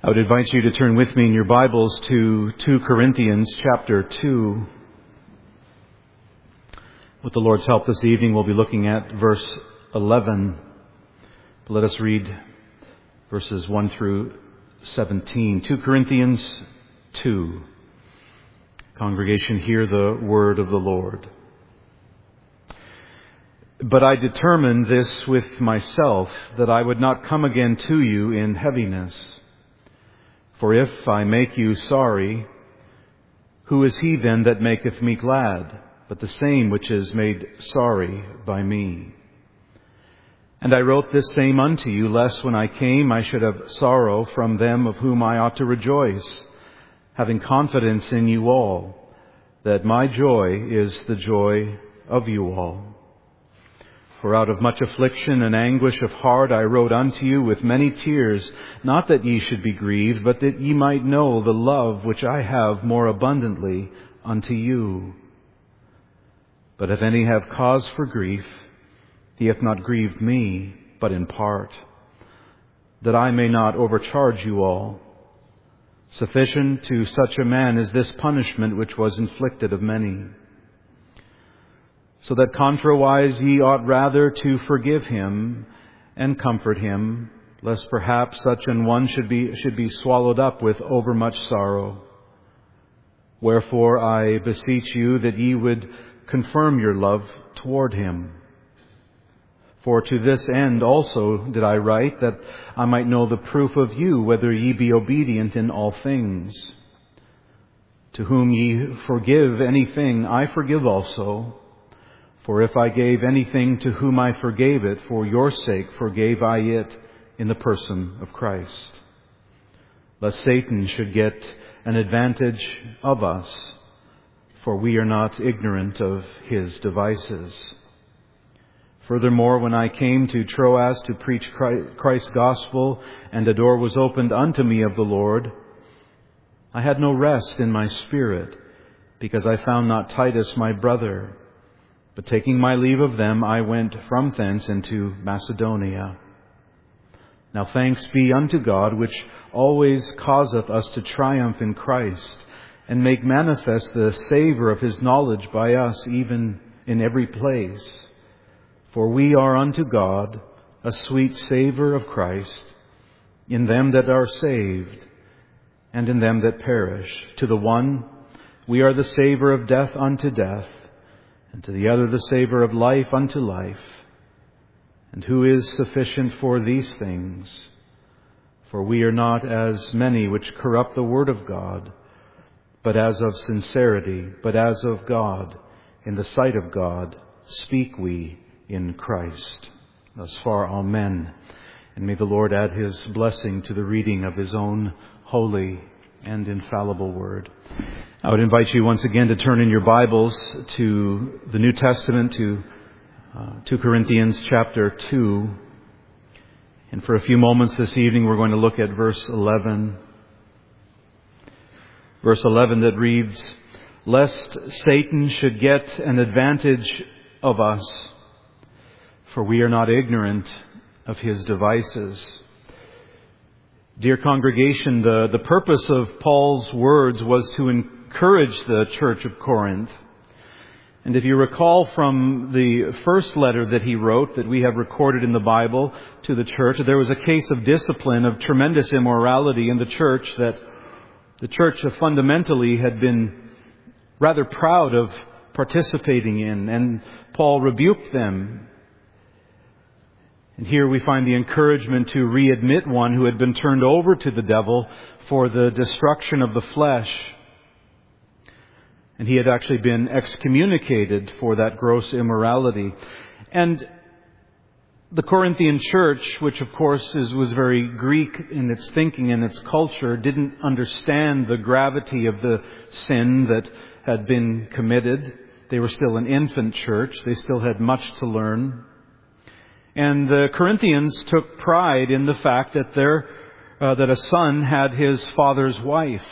I would invite you to turn with me in your Bibles to 2 Corinthians chapter 2. With the Lord's help this evening, we'll be looking at verse 11. But let us read verses 1 through 17. 2 Corinthians 2. Congregation, hear the word of the Lord. But I determined this with myself, that I would not come again to you in heaviness. For if I make you sorry, who is he then that maketh me glad, but the same which is made sorry by me? And I wrote this same unto you, lest when I came I should have sorrow from them of whom I ought to rejoice, having confidence in you all, that my joy is the joy of you all. For out of much affliction and anguish of heart I wrote unto you with many tears, not that ye should be grieved, but that ye might know the love which I have more abundantly unto you. But if any have cause for grief, he hath not grieved me, but in part, that I may not overcharge you all. Sufficient to such a man is this punishment which was inflicted of many. So that contrariwise ye ought rather to forgive him and comfort him, lest perhaps such an one should be swallowed up with overmuch sorrow. Wherefore I beseech you that ye would confirm your love toward him. For to this end also did I write, that I might know the proof of you, whether ye be obedient in all things. To whom ye forgive anything, I forgive also. For if I gave anything to whom I forgave it, for your sake forgave I it in the person of Christ. Lest Satan should get an advantage of us, for we are not ignorant of his devices. Furthermore, when I came to Troas to preach Christ's gospel, and a door was opened unto me of the Lord, I had no rest in my spirit, because I found not Titus my brother. But taking my leave of them, I went from thence into Macedonia. Now thanks be unto God, which always causeth us to triumph in Christ, and make manifest the savour of his knowledge by us, even in every place. For we are unto God a sweet savour of Christ, in them that are saved, and in them that perish. To the one, we are the savour of death unto death, and to the other the savour of life unto life. And who is sufficient for these things? For we are not as many which corrupt the word of God, but as of sincerity, but as of God, in the sight of God, speak we in Christ. Thus far, amen. And may the Lord add his blessing to the reading of his own holy and infallible word. I would invite you once again to turn in your Bibles to the New Testament, to 2 Corinthians chapter 2. And for a few moments this evening, we're going to look at verse 11. Verse 11 that reads, "Lest Satan should get an advantage of us, for we are not ignorant of his devices." Dear congregation, the purpose of Paul's words was to encourage the church of Corinth. And if you recall from the first letter that he wrote, that we have recorded in the Bible to the church, there was a case of discipline, of tremendous immorality in the church that the church fundamentally had been rather proud of participating in. And Paul rebuked them. And here we find the encouragement to readmit one who had been turned over to the devil for the destruction of the flesh. And he had actually been excommunicated for that gross immorality. And the Corinthian church, which of course was very Greek in its thinking and its culture, didn't understand the gravity of the sin that had been committed. They were still an infant church. They still had much to learn. And the Corinthians took pride in the fact that that a son had his father's wife.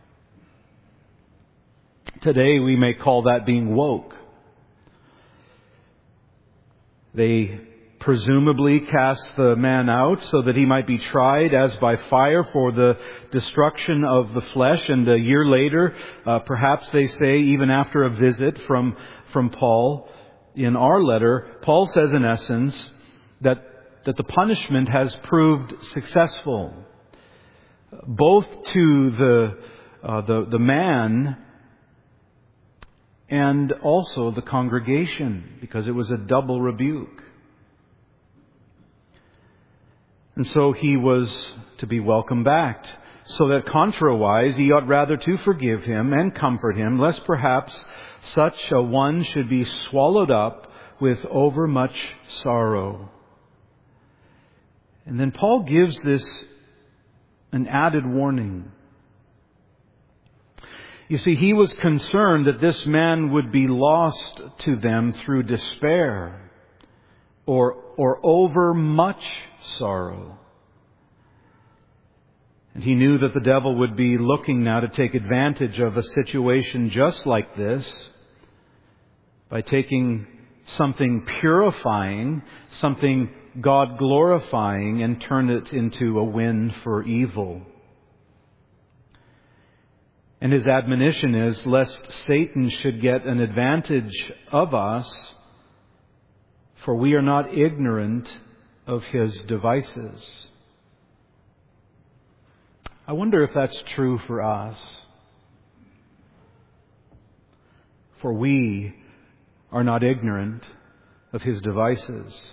Today we may call that being woke. They presumably cast the man out so that he might be tried as by fire for the destruction of the flesh. And a year later, perhaps they say even after a visit from Paul in our letter, Paul says in essence that the punishment has proved successful, both to the man and also the congregation, because it was a double rebuke. And so he was to be welcomed back, so that contrariwise he ought rather to forgive him and comfort him, lest perhaps such a one should be swallowed up with overmuch sorrow. And then Paul gives this an added warning. You see, he was concerned that this man would be lost to them through despair or over much sorrow. And he knew that the devil would be looking now to take advantage of a situation just like this by taking something purifying, something God glorifying, and turn it into a win for evil. And his admonition is, lest Satan should get an advantage of us, for we are not ignorant of his devices. I wonder if that's true for us. For we are not ignorant of his devices.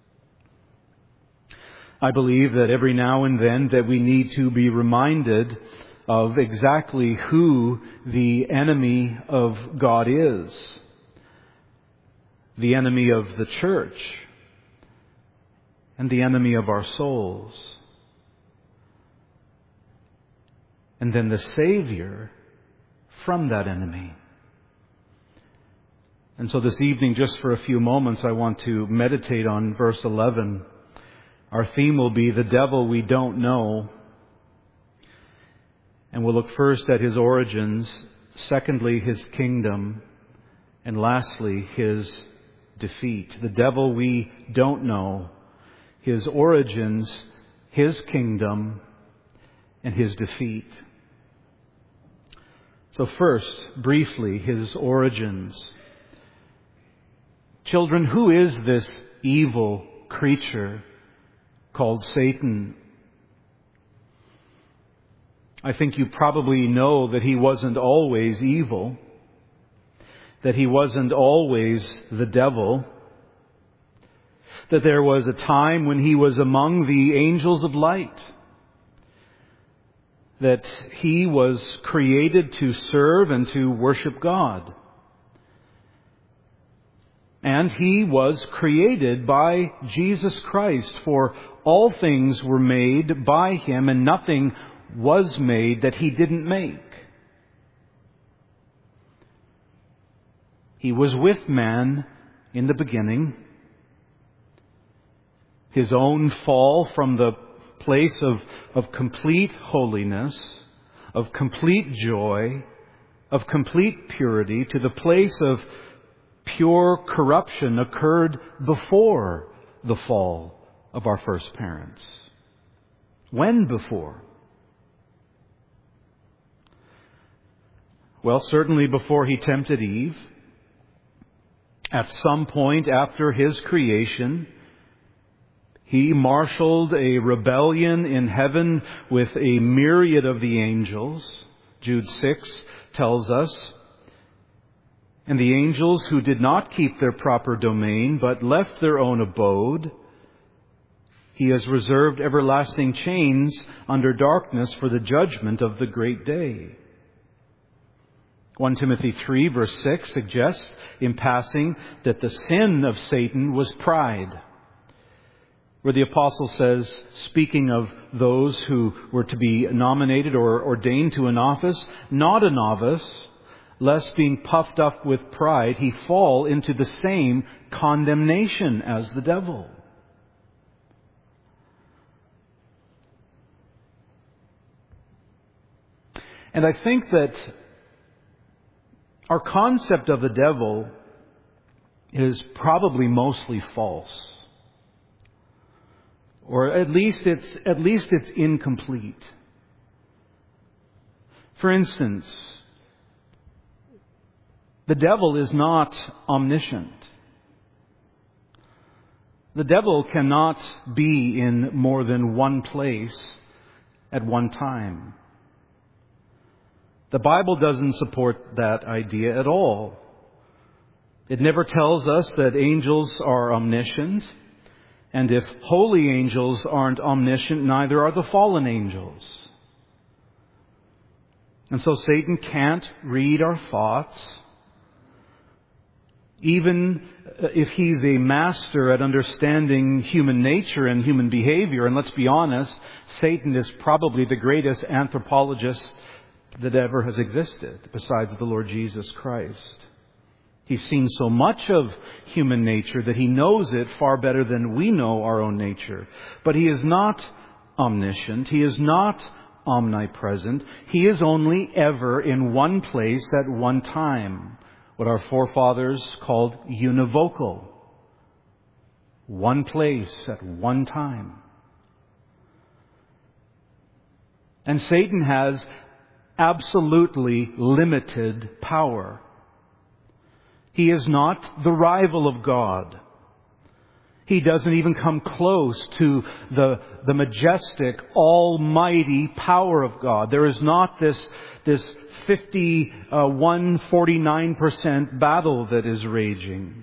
I believe that every now and then that we need to be reminded of exactly who the enemy of God is. The enemy of the church. And the enemy of our souls. And then the Savior from that enemy. And so this evening, just for a few moments, I want to meditate on verse 11. Our theme will be the devil we don't know. And we'll look first at his origins, secondly his kingdom, and lastly his defeat. The devil we don't know, his origins, his kingdom, and his defeat. So first, briefly, his origins. Children, who is this evil creature called Satan? I think you probably know that he wasn't always evil, that he wasn't always the devil, that there was a time when he was among the angels of light, that he was created to serve and to worship God. And he was created by Jesus Christ, for all things were made by him, and nothing was made that he didn't make. He was with man in the beginning. His own fall from the place of complete holiness, of complete joy, of complete purity, to the place of pure corruption occurred before the fall of our first parents. When before? Well, certainly before he tempted Eve. At some point after his creation, he marshaled a rebellion in heaven with a myriad of the angels. Jude 6 tells us. And the angels who did not keep their proper domain, but left their own abode, he has reserved everlasting chains under darkness for the judgment of the great day. 1 Timothy 3 verse 6 suggests in passing that the sin of Satan was pride. Where the apostle says, speaking of those who were to be nominated or ordained to an office, not a novice, lest being puffed up with pride, he fall into the same condemnation as the devil. And I think that our concept of the devil is probably mostly false. Or at least it's incomplete. For instance, the devil is not omniscient. The devil cannot be in more than one place at one time. The Bible doesn't support that idea at all. It never tells us that angels are omniscient. And if holy angels aren't omniscient, neither are the fallen angels. And so Satan can't read our thoughts. Even if he's a master at understanding human nature and human behavior, and let's be honest, Satan is probably the greatest anthropologist that ever has existed, besides the Lord Jesus Christ. He's seen so much of human nature that he knows it far better than we know our own nature. But he is not omniscient. He is not omnipresent. He is only ever in one place at one time. What our forefathers called univocal. One place at one time. And Satan has absolutely limited power. He is not the rival of God. He doesn't even come close to the majestic, almighty power of God. There is not this 49% battle that is raging.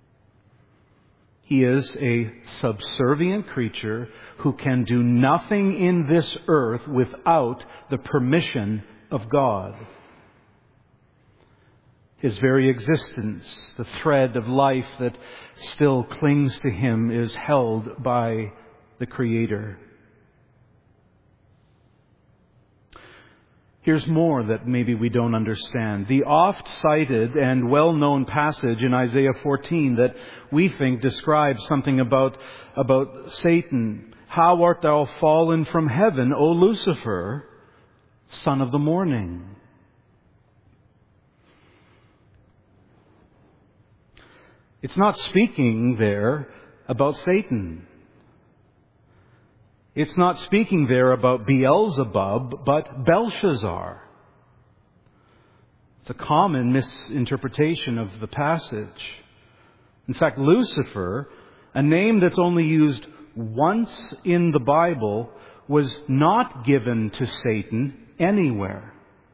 He is a subservient creature who can do nothing in this earth without the permission of God. His very existence, the thread of life that still clings to him, is held by the Creator. Here's more that maybe we don't understand. The oft-cited and well-known passage in Isaiah 14 that we think describes something about Satan. How art thou fallen from heaven, O Lucifer, son of the morning? It's not speaking there about Satan. It's not speaking there about Beelzebub, but Belshazzar. It's a common misinterpretation of the passage. In fact, Lucifer, a name that's only used once in the Bible, was not given to Satan anywhere.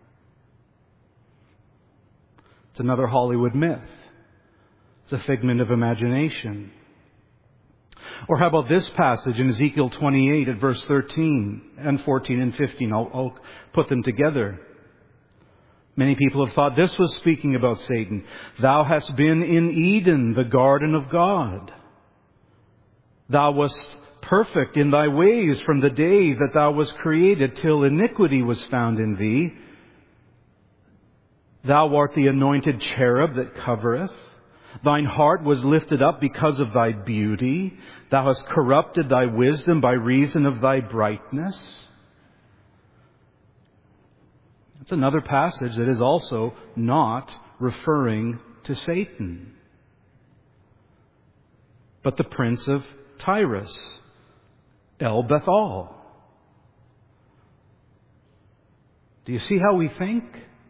It's another Hollywood myth. It's a figment of imagination. Or how about this passage in Ezekiel 28 at verse 13 and 14 and 15? I'll put them together. Many people have thought this was speaking about Satan. Thou hast been in Eden, the garden of God. Thou wast perfect in thy ways from the day that thou wast created till iniquity was found in thee. Thou art the anointed cherub that covereth. Thine heart was lifted up because of thy beauty. Thou hast corrupted thy wisdom by reason of thy brightness. That's another passage that is also not referring to Satan, but the prince of Tyrus, El Bethal. Do you see how we think?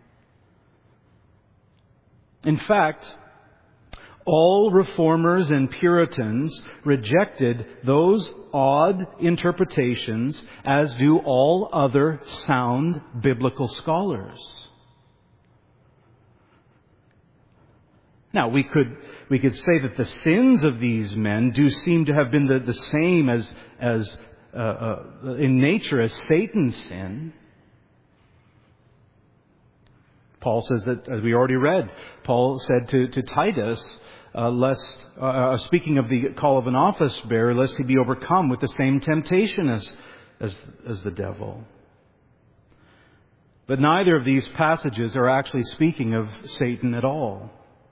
In fact, all reformers and Puritans rejected those odd interpretations, as do all other sound biblical scholars. Now, we could say that the sins of these men do seem to have been the same as in nature as Satan's sin. Paul says that, as we already read, Paul said to Titus, speaking of the call of an office bearer, lest he be overcome with the same temptation as the devil. But neither of these passages are actually speaking of Satan at all.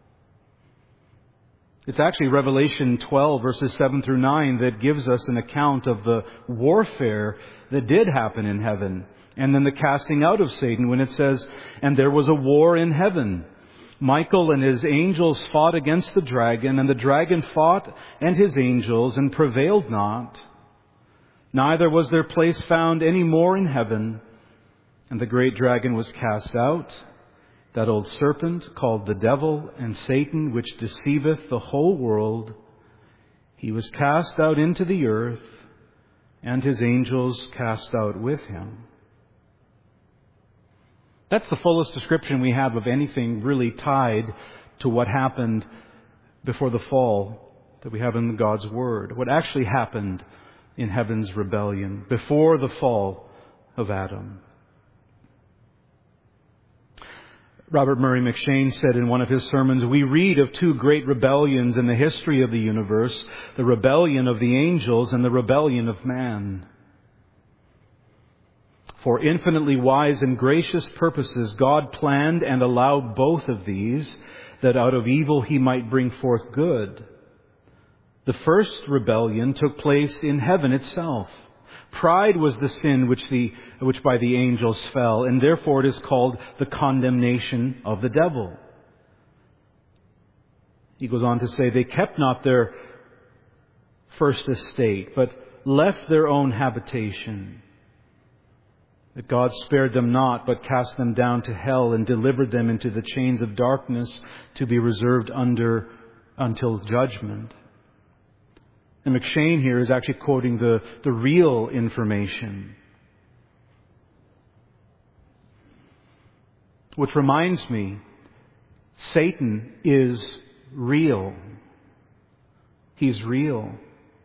It's actually Revelation 12, verses 7 through 9, that gives us an account of the warfare that did happen in heaven. And then the casting out of Satan, when it says, and there was a war in heaven. Michael and his angels fought against the dragon, and the dragon fought and his angels and prevailed not. Neither was their place found any more in heaven. And the great dragon was cast out, that old serpent called the devil and Satan, which deceiveth the whole world. He was cast out into the earth, and his angels cast out with him. That's the fullest description we have of anything really tied to what happened before the fall that we have in God's Word. What actually happened in heaven's rebellion before the fall of Adam. Robert Murray McCheyne said in one of his sermons, "We read of two great rebellions in the history of the universe, the rebellion of the angels and the rebellion of man. For infinitely wise and gracious purposes, God planned and allowed both of these, that out of evil He might bring forth good. The first rebellion took place in heaven itself. Pride was the sin which by the angels fell, and therefore it is called the condemnation of the devil." He goes on to say, "They kept not their first estate, but left their own habitation. That God spared them not, but cast them down to hell and delivered them into the chains of darkness to be reserved until judgment." And McCheyne here is actually quoting the real information. Which reminds me, Satan is real. He's real.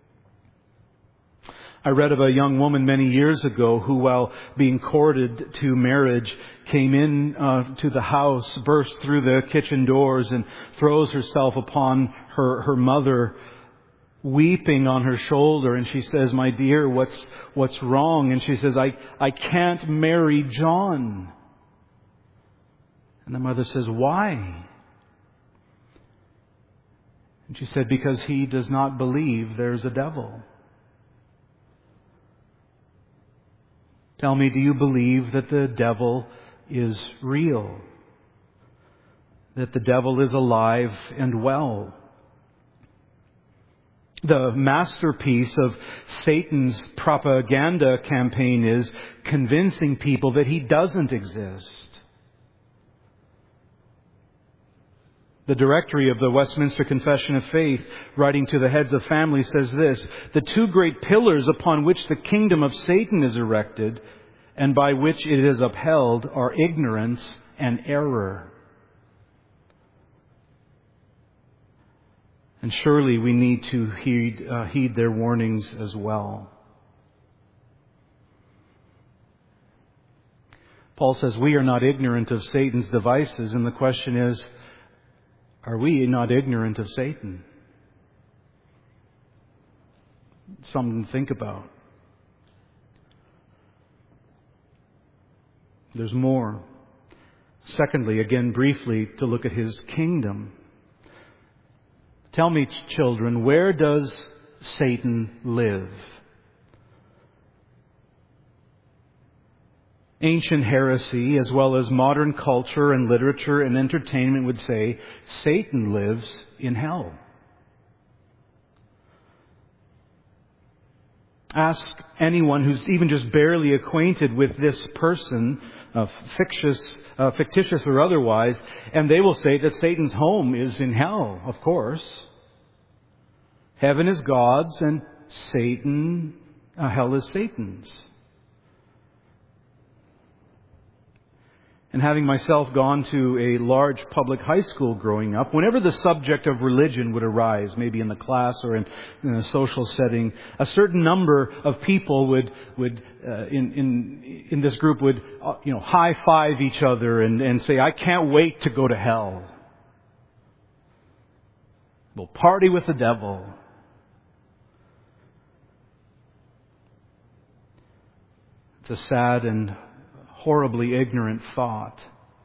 I read of a young woman many years ago who, while being courted to marriage, came in to the house, burst through the kitchen doors, and throws herself upon her mother, weeping on her shoulder. And she says, "My dear, what's wrong?" And she says, I can't marry John." And the mother says, "Why?" And she said, "Because he does not believe there's a devil." Tell me, do you believe that the devil is real? That the devil is alive and well? The masterpiece of Satan's propaganda campaign is convincing people that he doesn't exist. The Directory of the Westminster Confession of Faith, writing to the heads of families, says this: "The two great pillars upon which the kingdom of Satan is erected and by which it is upheld are ignorance and error." And surely we need to heed their warnings as well. Paul says we are not ignorant of Satan's devices, and the question is, are we not ignorant of Satan? Something to think about. There's more. Secondly, again briefly, to look at his kingdom. Tell me, children, where does Satan live? Ancient heresy, as well as modern culture and literature and entertainment, would say Satan lives in hell. Ask anyone who's even just barely acquainted with this person, fictitious or otherwise, and they will say that Satan's home is in hell, of course. Heaven is God's and hell is Satan's. And having myself gone to a large public high school growing up, whenever the subject of religion would arise, maybe in the class or in a social setting, a certain number of people would in this group would high five each other and say, "I can't wait to go to hell. We'll party with the devil." It's a sad and horribly ignorant thought.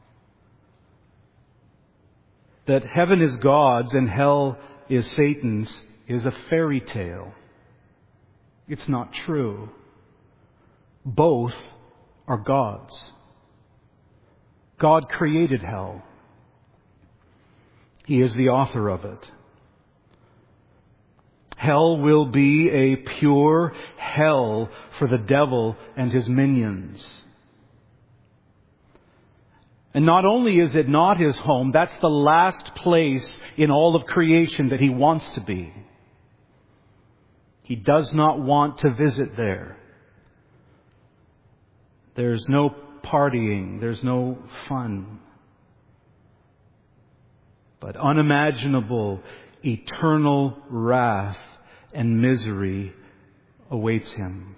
That heaven is God's and hell is Satan's is a fairy tale. It's not true. Both are God's. God created hell. He is the author of it. Hell will be a pure hell for the devil and his minions. And not only is it not his home, that's the last place in all of creation that he wants to be. He does not want to visit there. There's no partying. There's no fun. But unimaginable, eternal wrath and misery awaits him.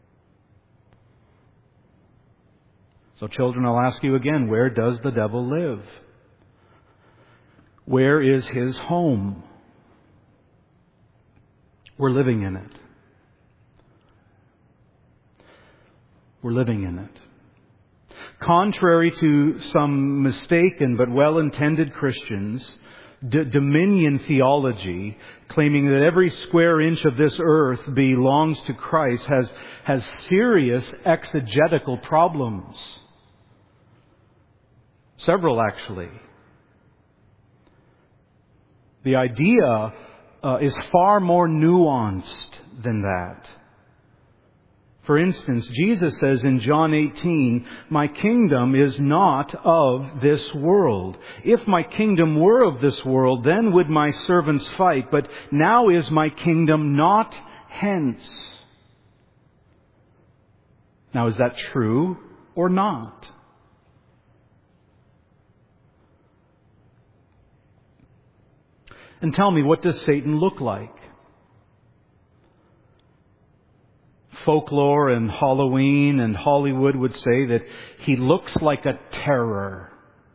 So children, I'll ask you again, where does the devil live? Where is his home? We're living in it. We're living in it. Contrary to some mistaken but well-intended Christians, dominion theology, claiming that every square inch of this earth belongs to Christ, has serious exegetical problems. Several, actually. The idea is far more nuanced than that. For instance, Jesus says in John 18, "My kingdom is not of this world. If my kingdom were of this world, then would my servants fight. But now is my kingdom not hence." Now, is that true or not? And tell me, what does Satan look like? Folklore and Halloween and Hollywood would say that he looks like a terror.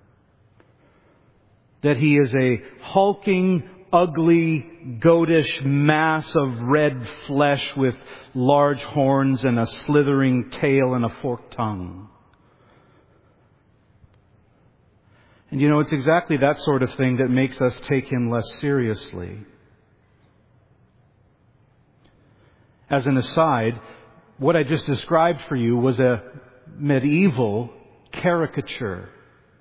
That he is a hulking, ugly, goatish mass of red flesh with large horns and a slithering tail and a forked tongue. And it's exactly that sort of thing that makes us take him less seriously. As an aside, what I just described for you was a medieval caricature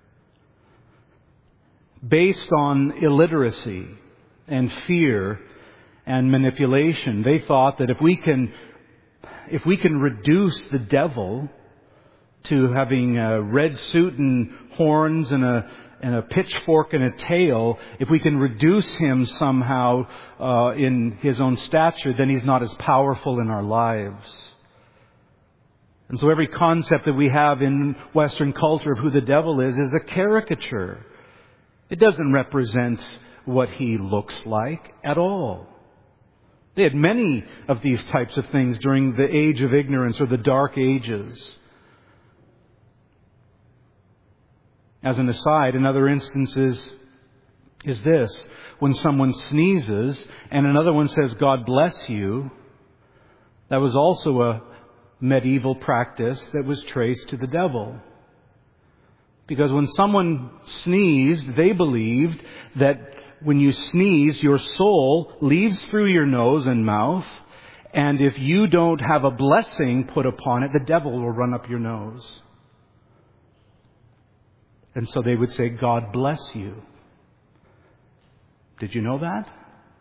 based on illiteracy and fear and manipulation. They thought that if we can reduce the devil to having a red suit and horns and a pitchfork and a tail, if we can reduce him somehow in his own stature, then he's not as powerful in our lives. And so every concept that we have in Western culture of who the devil is a caricature. It doesn't represent what he looks like at all. They had many of these types of things during the age of ignorance or the dark ages. As an aside, another instance is this. When someone sneezes and another one says, "God bless you," that was also a medieval practice that was traced to the devil. Because when someone sneezed, they believed that when you sneeze, your soul leaves through your nose and mouth, and if you don't have a blessing put upon it, the devil will run up your nose. And so they would say, "God bless you." Did you know that?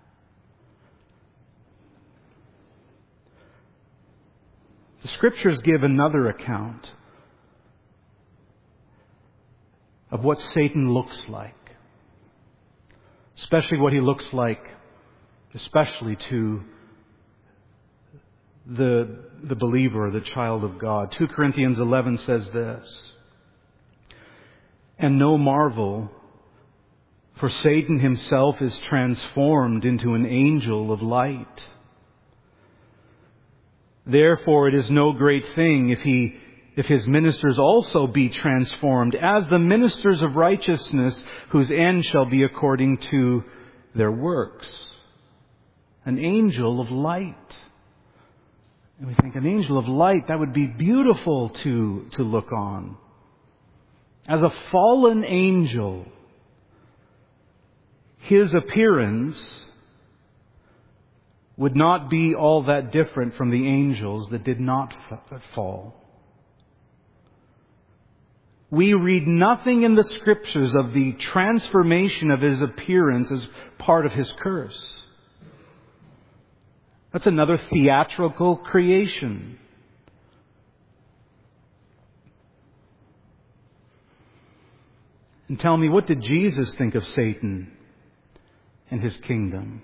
The Scriptures give another account of what Satan looks like. Especially what he looks like, especially to the believer, the child of God. 2 Corinthians 11 says this, "And no marvel, for Satan himself is transformed into an angel of light. Therefore it is no great thing if his ministers also be transformed as the ministers of righteousness, whose end shall be according to their works." An angel of light. And we think, an angel of light, that would be beautiful to look on. As a fallen angel, his appearance would not be all that different from the angels that did not fall. We read nothing in the Scriptures of the transformation of his appearance as part of his curse. That's another theatrical creation. And tell me, what did Jesus think of Satan and his kingdom?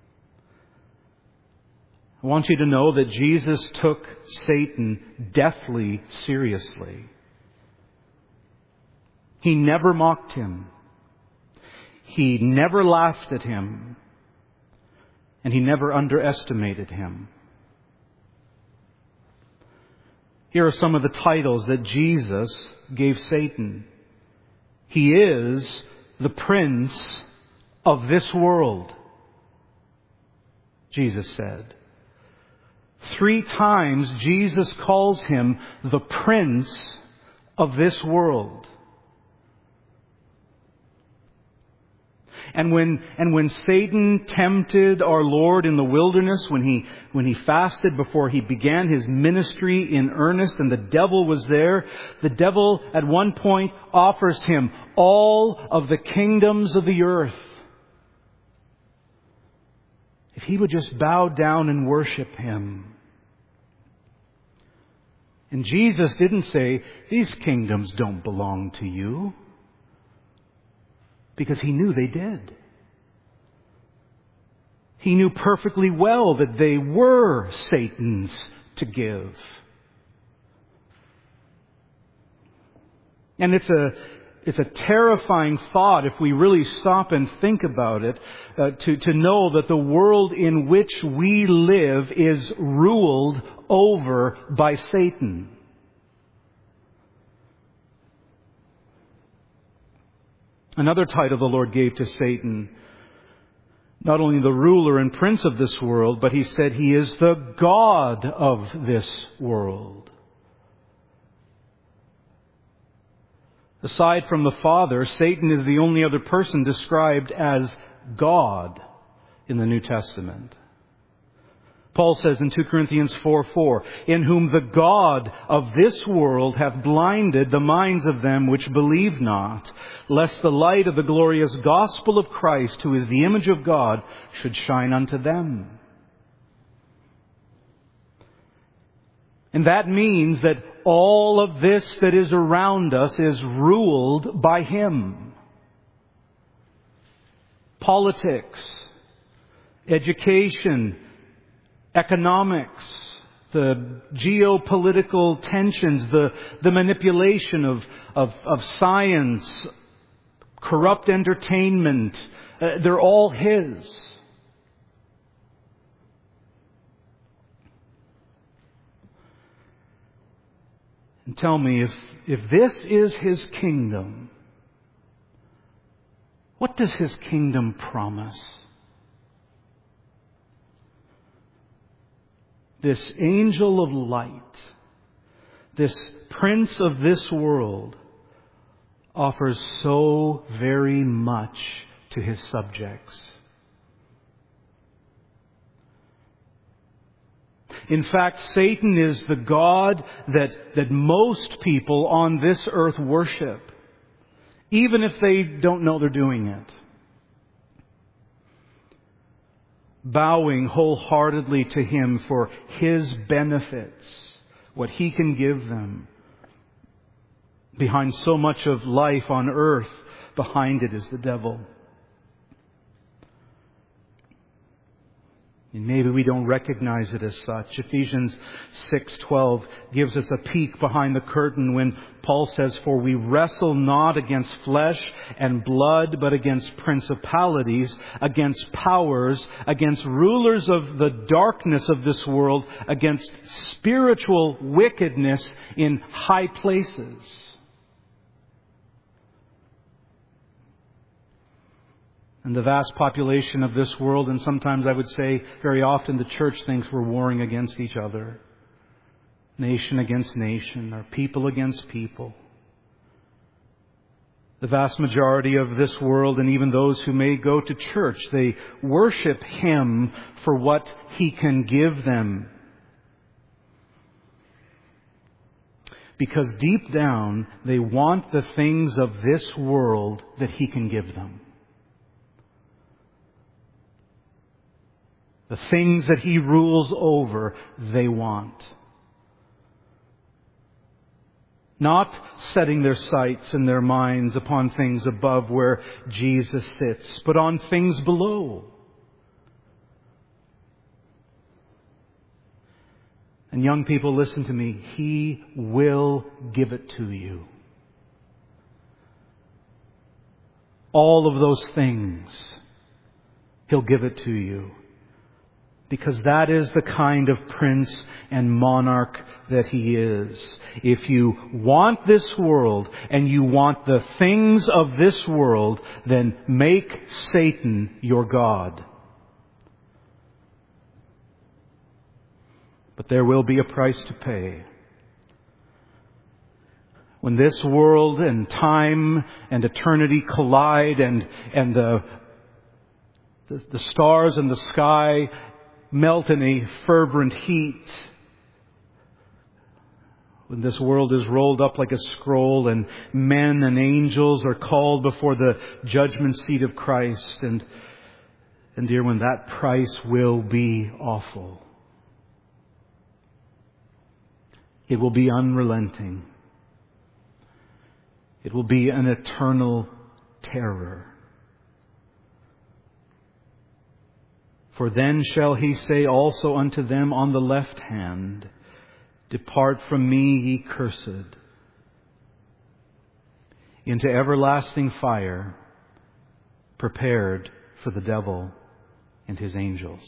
I want you to know that Jesus took Satan deathly seriously. He never mocked him. He never laughed at him. And he never underestimated him. Here are some of the titles that Jesus gave Satan. He is the prince of this world, Jesus said. 3 times Jesus calls him the prince of this world. And when Satan tempted our Lord in the wilderness, when he fasted before he began his ministry in earnest, and the devil was there, the devil at one point offers him all of the kingdoms of the earth if he would just bow down and worship him. And Jesus didn't say, "These kingdoms don't belong to you," because he knew they did. He knew perfectly well that they were Satan's to give. And it's a terrifying thought, if we really stop and think about it, to know that the world in which we live is ruled over by Satan. Another title the Lord gave to Satan, not only the ruler and prince of this world, but he said he is the God of this world. Aside from the Father, Satan is the only other person described as God in the New Testament. Paul says in 2 Corinthians 4:4, "In whom the God of this world hath blinded the minds of them which believe not, lest the light of the glorious gospel of Christ, who is the image of God, should shine unto them." And that means that all of this that is around us is ruled by Him. Politics, education, economics, the geopolitical tensions, the manipulation of science, corrupt entertainment, they're all His. And tell me, if this is His kingdom, what does His kingdom promise? This angel of light, this prince of this world, offers so very much to his subjects. In fact, Satan is the God that most people on this earth worship, even if they don't know they're doing it. Bowing wholeheartedly to Him for His benefits, what He can give them. Behind so much of life on earth, behind it is the devil. And maybe we don't recognize it as such. Ephesians 6:12 gives us a peek behind the curtain when Paul says, "For we wrestle not against flesh and blood, but against principalities, against powers, against rulers of the darkness of this world, against spiritual wickedness in high places." And the vast population of this world, and sometimes I would say very often the church thinks we're warring against each other. Nation against nation, or people against people. The vast majority of this world, and even those who may go to church, they worship Him for what He can give them. Because deep down, they want the things of this world that He can give them. the things that he rules over, they want. Not setting their sights and their minds upon things above where Jesus sits, but on things below. And young people, listen to me. He will give it to you. All of those things, He'll give it to you. Because that is the kind of prince and monarch that He is. If you want this world and you want the things of this world, then make Satan your God. But there will be a price to pay. When this world and time and eternity collide and the stars in the sky melt in a fervent heat, when this world is rolled up like a scroll and men and angels are called before the judgment seat of Christ, and dear, when that price will be awful. It will be unrelenting. It will be an eternal terror. For then shall He say also unto them on the left hand, Depart from me, ye cursed, into everlasting fire, prepared for the devil and his angels.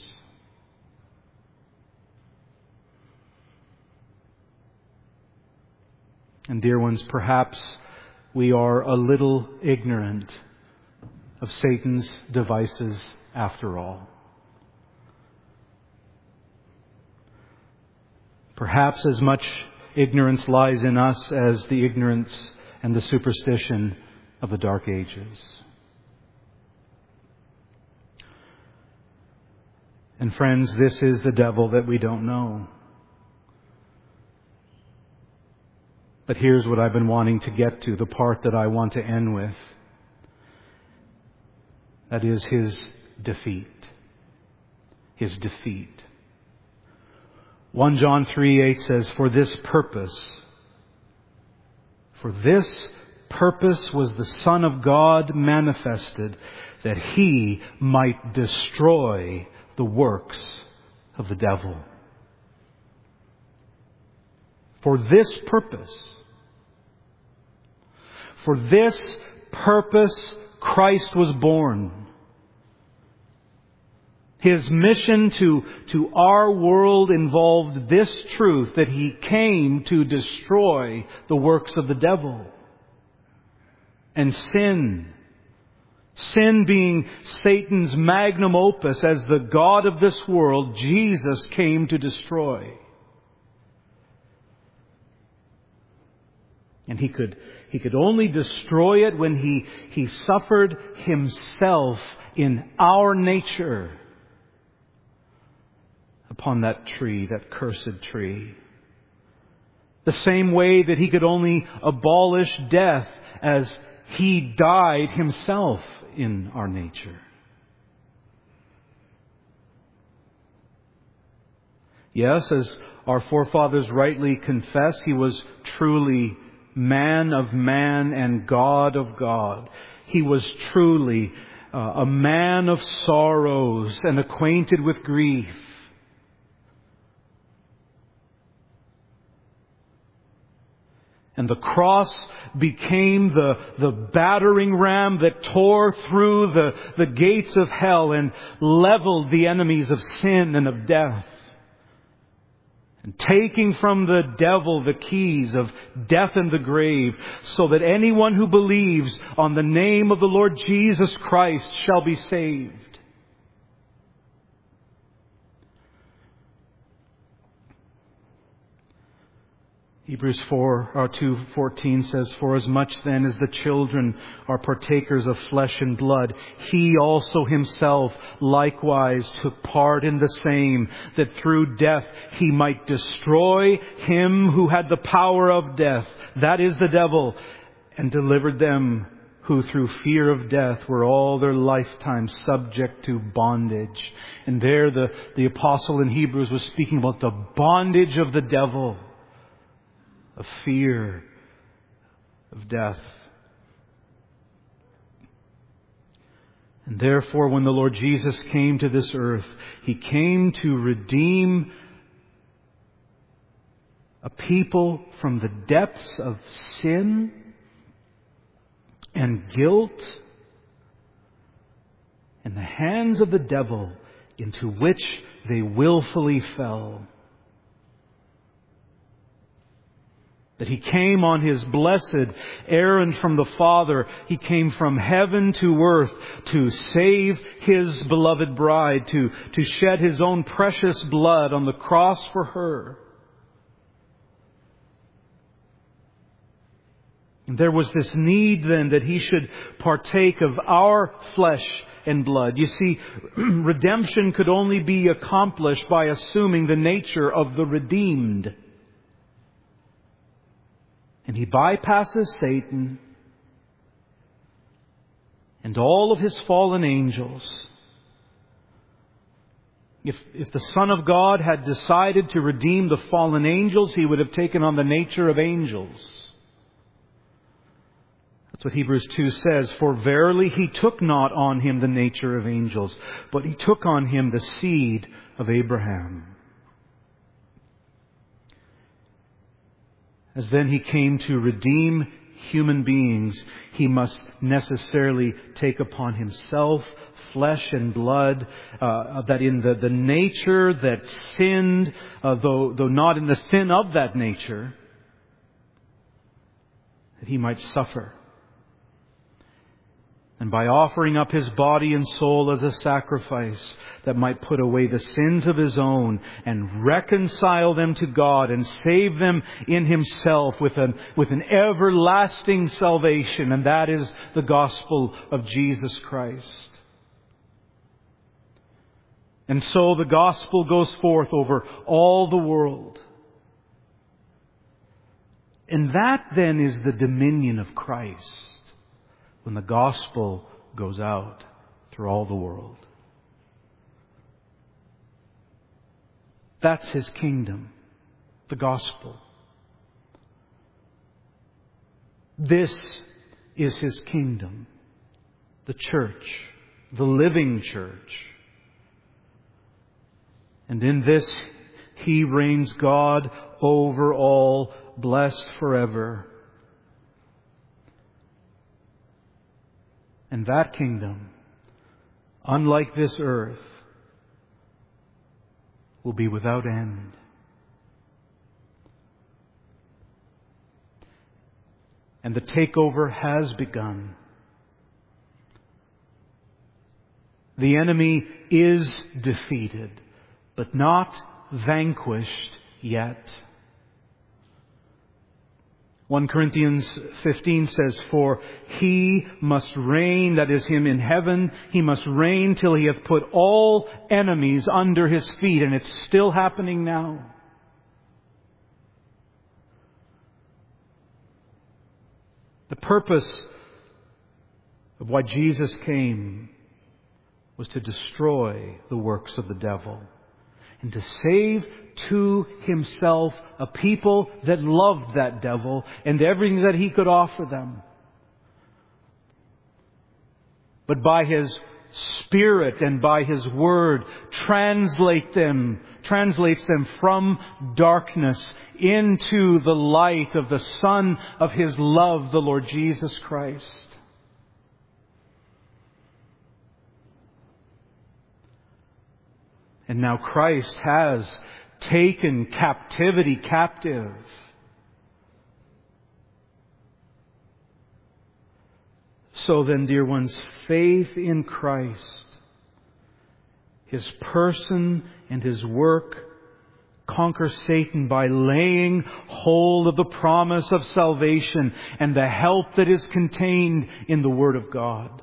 And dear ones, perhaps we are a little ignorant of Satan's devices after all. Perhaps as much ignorance lies in us as the ignorance and the superstition of the Dark Ages. And friends, this is the devil that we don't know. But here's what I've been wanting to get to, the part that I want to end with. That is his defeat. His defeat. 1 John 3:8 says, For this purpose was the Son of God manifested, that He might destroy the works of the devil. For this purpose, Christ was born. His mission to our world involved this truth, that He came to destroy the works of the devil. And sin being Satan's magnum opus as the God of this world, Jesus came to destroy. And He could only destroy it when He suffered Himself in our nature upon that tree, that cursed tree. The same way that He could only abolish death as He died Himself in our nature. Yes, as our forefathers rightly confess, He was truly man of man and God of God. He was truly a man of sorrows and acquainted with grief. And the cross became the battering ram that tore through the gates of hell and leveled the enemies of sin and of death. And taking from the devil the keys of death and the grave, so that anyone who believes on the name of the Lord Jesus Christ shall be saved. Hebrews 2:14 says, For as much then as the children are partakers of flesh and blood, He also Himself likewise took part in the same, that through death He might destroy him who had the power of death, that is the devil, and delivered them who through fear of death were all their lifetime subject to bondage. And there the apostle in Hebrews was speaking about the bondage of the devil, of fear of death. And therefore, when the Lord Jesus came to this earth, He came to redeem a people from the depths of sin and guilt in the hands of the devil into which they willfully fell. That He came on His blessed errand from the Father. He came from heaven to earth to save His beloved bride, to shed His own precious blood on the cross for her. And there was this need then that He should partake of our flesh and blood. You see, redemption could only be accomplished by assuming the nature of the redeemed. And He bypasses Satan and all of his fallen angels. If the Son of God had decided to redeem the fallen angels, He would have taken on the nature of angels. That's what Hebrews 2 says. For verily He took not on Him the nature of angels, but He took on Him the seed of Abraham. As then He came to redeem human beings, He must necessarily take upon Himself flesh and blood, that in the nature that sinned, though not in the sin of that nature, that He might suffer. And by offering up His body and soul as a sacrifice that might put away the sins of His own and reconcile them to God and save them in Himself with an everlasting salvation. And that is the gospel of Jesus Christ. And so the gospel goes forth over all the world. And that then is the dominion of Christ. When the gospel goes out through all the world. That's His kingdom, the gospel. This is His kingdom, the church, the living church. And in this He reigns God over all, blessed forever. And that kingdom, unlike this earth, will be without end. And the takeover has begun. The enemy is defeated, but not vanquished yet. 1 Corinthians 15 says, For He must reign, that is Him in heaven, He must reign till He hath put all enemies under His feet. And it's still happening now. The purpose of why Jesus came was to destroy the works of the devil and to save to Himself a people that loved that devil and everything that he could offer them. But by His Spirit and by His Word translates them from darkness into the light of the Son of His love, the Lord Jesus Christ. And now Christ has taken captivity captive. So then, dear ones, faith in Christ, His person and His work, conquer Satan by laying hold of the promise of salvation and the help that is contained in the Word of God.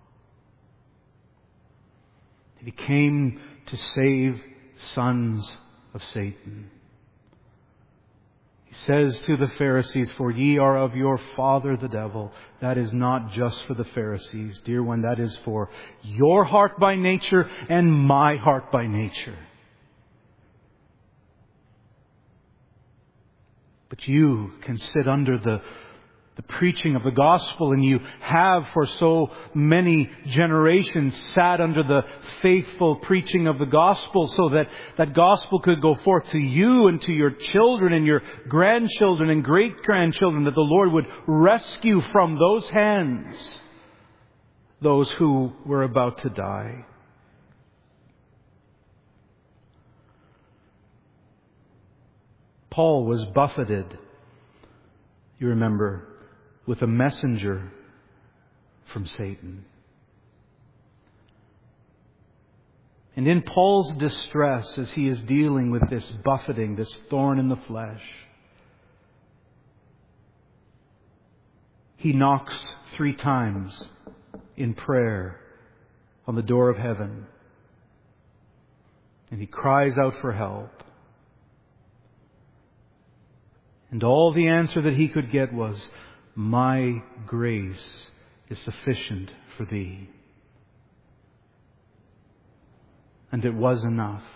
He came to save sons of Satan. He He says to the Pharisees, "For ye are of your father the devil." That is not just for the Pharisees, dear one. That is for your heart by nature and my heart by nature. But you can sit under the preaching of the gospel, and you have for so many generations sat under the faithful preaching of the gospel, so that that gospel could go forth to you and to your children and your grandchildren and great-grandchildren, that the Lord would rescue from those hands those who were about to die. Paul was buffeted, you remember, with a messenger from Satan. And in Paul's distress, as he is dealing with this buffeting, this thorn in the flesh, he knocks 3 times in prayer on the door of heaven. And he cries out for help. And all the answer that he could get was, "My grace is sufficient for thee." And it was enough.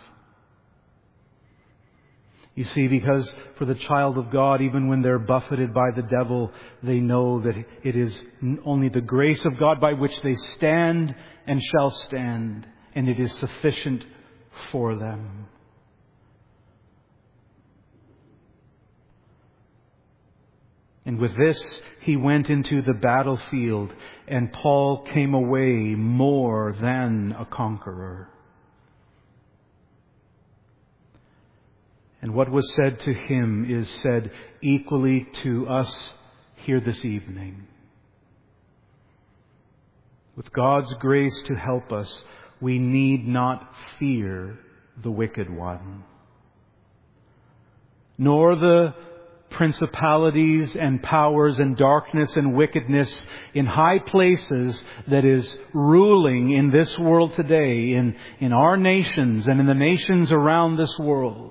You see, because for the child of God, even when they're buffeted by the devil, they know that it is only the grace of God by which they stand and shall stand, and it is sufficient for them. And with this, he went into the battlefield, and Paul came away more than a conqueror. And what was said to him is said equally to us here this evening. With God's grace to help us, we need not fear the wicked one, nor the principalities and powers and darkness and wickedness in high places that is ruling in this world today, in our nations and in the nations around this world.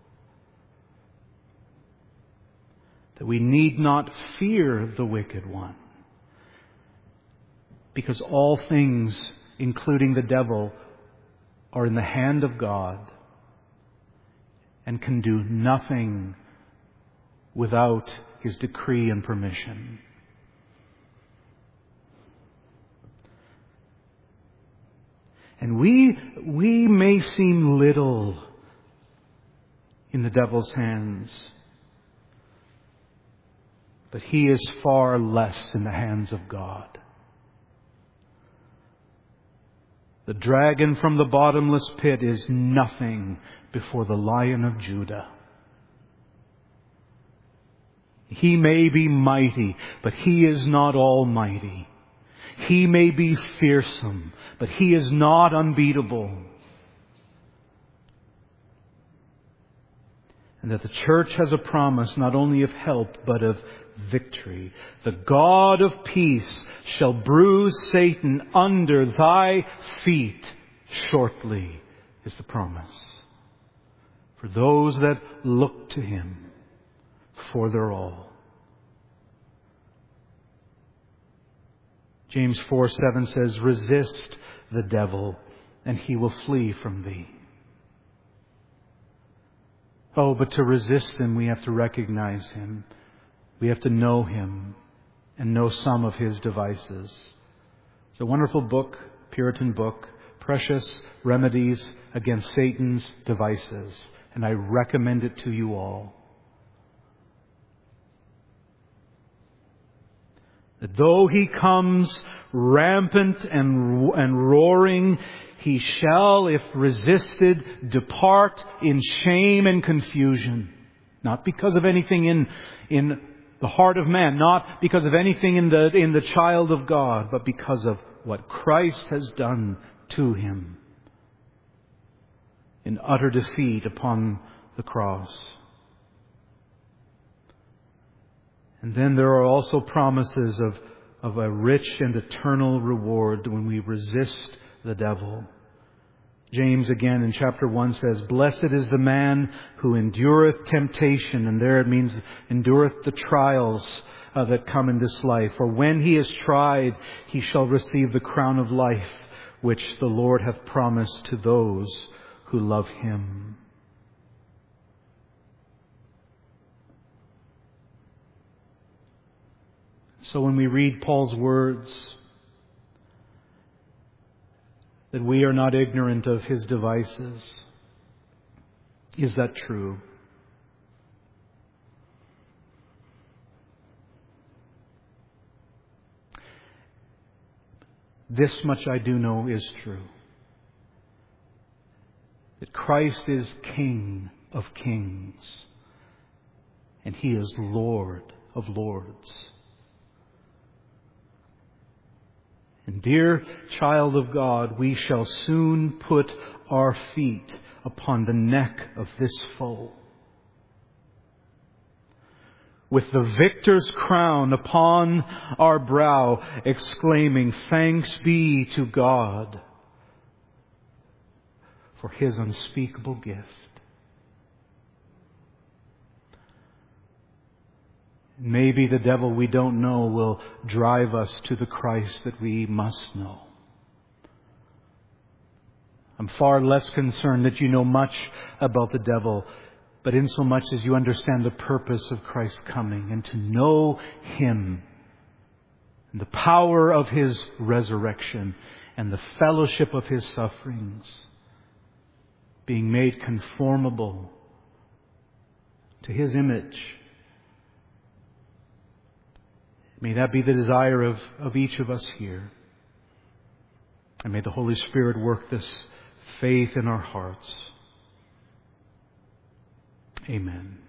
That we need not fear the wicked one, because all things, including the devil, are in the hand of God and can do nothing without His decree and permission. And we may seem little in the devil's hands, but he is far less in the hands of God. The dragon from the bottomless pit is nothing before the Lion of Judah. He may be mighty, but he is not almighty. He may be fearsome, but he is not unbeatable. And that the church has a promise not only of help, but of victory. The God of peace shall bruise Satan under thy feet shortly, is the promise. For those that look to Him for their all. James 4:7 says, resist the devil and he will flee from thee. Oh, but to resist him, we have to recognize him. We have to know him and know some of his devices. It's a wonderful book, Puritan book, Precious Remedies Against Satan's Devices. And I recommend it to you all. That though he comes rampant and roaring, he shall, if resisted, depart in shame and confusion. Not because of anything in the heart of man, not because of anything in the child of God, but because of what Christ has done to him in utter defeat upon the cross. And then there are also promises of a rich and eternal reward when we resist the devil. James again in chapter 1 says, "Blessed is the man who endureth temptation," and there it means endureth the trials that come in this life. "For when he is tried, he shall receive the crown of life, which the Lord hath promised to those who love Him." So when we read Paul's words, that we are not ignorant of his devices, is that true? This much I do know is true. That Christ is King of kings, and He is Lord of lords. And dear child of God, we shall soon put our feet upon the neck of this foe, with the victor's crown upon our brow, exclaiming, "Thanks be to God for His unspeakable gift." Maybe the devil we don't know will drive us to the Christ that we must know. I'm far less concerned that you know much about the devil, but insomuch as you understand the purpose of Christ's coming and to know Him and the power of His resurrection and the fellowship of His sufferings, being made conformable to His image. May that be the desire of each of us here. And may the Holy Spirit work this faith in our hearts. Amen.